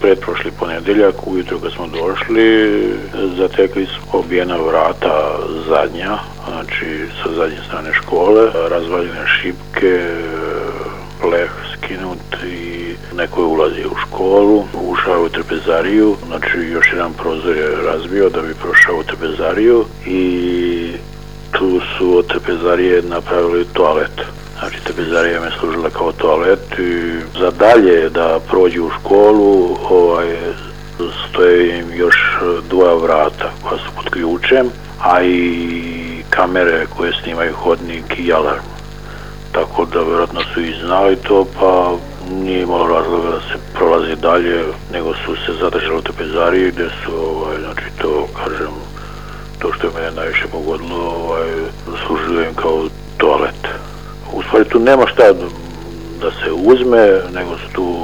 pretprošli ponedeljak, ujutro kad smo došli, zatekli smo obijena vrata zadnja, znači sa zadnje strane škole, razvaljene šipke, pleh skinut i neko je ulazio u školu, ušao u trpezariju, znači još jedan prozor je razbio da bi prošao u trpezariju i tu su od trpezarije napravili toalet. Znači, trpezarija me služila kao toalet i za dalje da prođu u školu stoje im još dva vrata koja su pod ključem, a i kamere koje snimaju hodnik i alarm. Tako da vjerojatno su i znali to, pa nije imalo razloga da se prolazi dalje, nego su se zadržali u trpezariji gdje su, znači to, kažem, to što je mene najviše pogodilo, služilo im kao toalet. U stvari tu nema šta da se uzme, nego su tu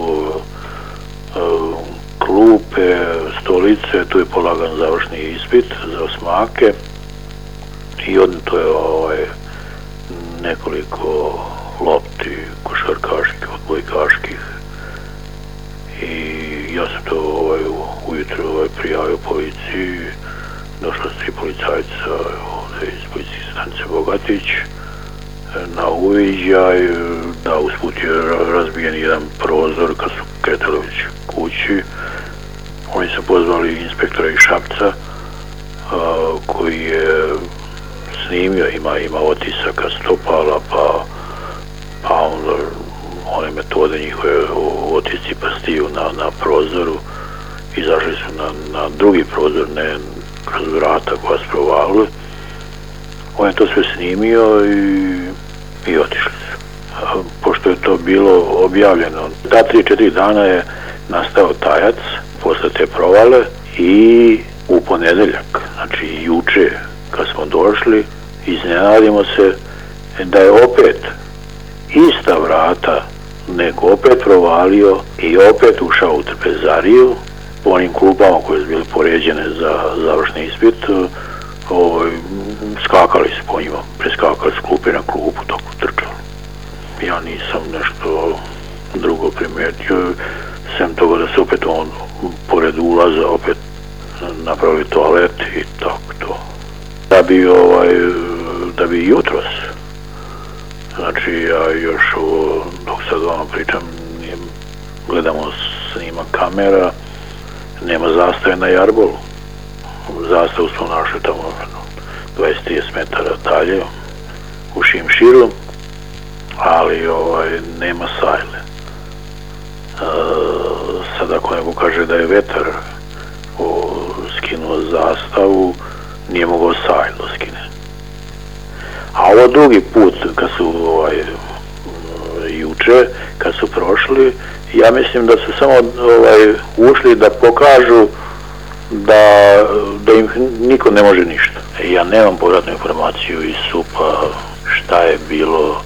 klupe, stolice, tu je polagan završni ispit za osmake i to je nekoliko lopti košarkaških, odbojkaških i ja sam to ujutro prijavio policiji, došla su 3 policajca iz policijske stanice Bogatić na uviđaj, da usput je razbijen jedan prozor kad su kretali već kući. Oni su pozvali inspektora iz Šapca koji je snimio, ima otisaka stopala, pa onda one metode njihove, otisci prstiju na prozoru, izašli su na drugi prozor, ne kroz vrata koja su provalili. On je to sve snimio i otišli su. Pošto je to bilo objavljeno, ta 3-4 dana je nastao tajac posle te provale i u ponedeljak, znači juče kad smo došli, iznenadimo se da je opet ista vrata neko opet provalio i opet ušao u trpezariju po onim klupama koje su bile poređene za završni ispit. Skakali su po njima, preskakali s klupe na klupu, tako trčali. Ja nisam nešto drugo primetio, sem toga da se opet pored ulaza opet napravili toalet i tako to. Da bi jutros, znači ja još dok sad vam pričam, gledamo snimak kamera, nema zastave na Jarbolu. Zastavu smo našli tamo 20-30 metara dalje u Šimširu, ali nema sajle. Sad ako neko kaže da je vetar skinuo zastavu, nije mogao sajlo skine. A ovo drugi put kad su juče, kad su prošli, ja mislim da su samo ušli da pokažu da im niko ne može ništa. Ja nemam povratnu informaciju iz SUP-a šta je bilo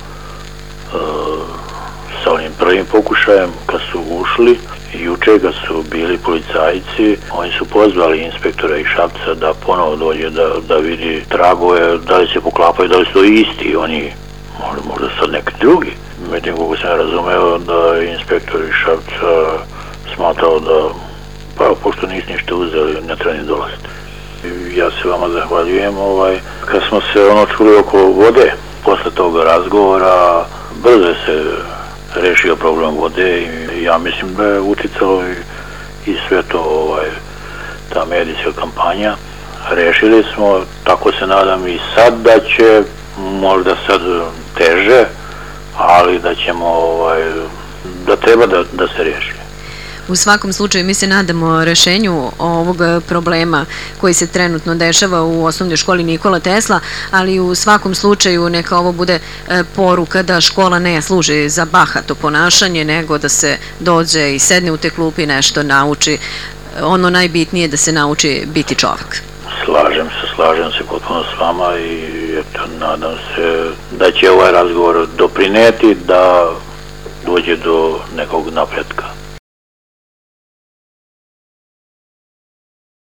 sa onim prvim pokušajem kad su ušli. Juče kad su bili policajci, oni su pozvali inspektora iz Šapca da ponovo dođe da vidi tragove, da li se poklapaju, da li su to isti, oni možda sad neki drugi. Međutim, kako sam razumeo da je inspektor iz Šapca smatrao da pošto nisi ništa uzeli, ne treba ni dolaziti. Ja se vama zahvaljujem. Kad smo se čuli oko vode, posle toga razgovora, brzo se rešio problem vode i ja mislim da je uticalo i sve to, ta medijska kampanja. Rešili smo, tako se nadam i sad da će, možda sad teže, ali da ćemo, da treba da se reši. U svakom slučaju mi se nadamo rešenju ovog problema koji se trenutno dešava u osnovnoj školi Nikola Tesla, ali u svakom slučaju neka ovo bude poruka da škola ne služi za bahato ponašanje, nego da se dođe i sedne u te klupe i nešto nauči. Ono najbitnije da se nauči biti čovek. Slažem se potpuno s vama i nadam se da će ovaj razgovor doprineti da dođe do nekog napretka.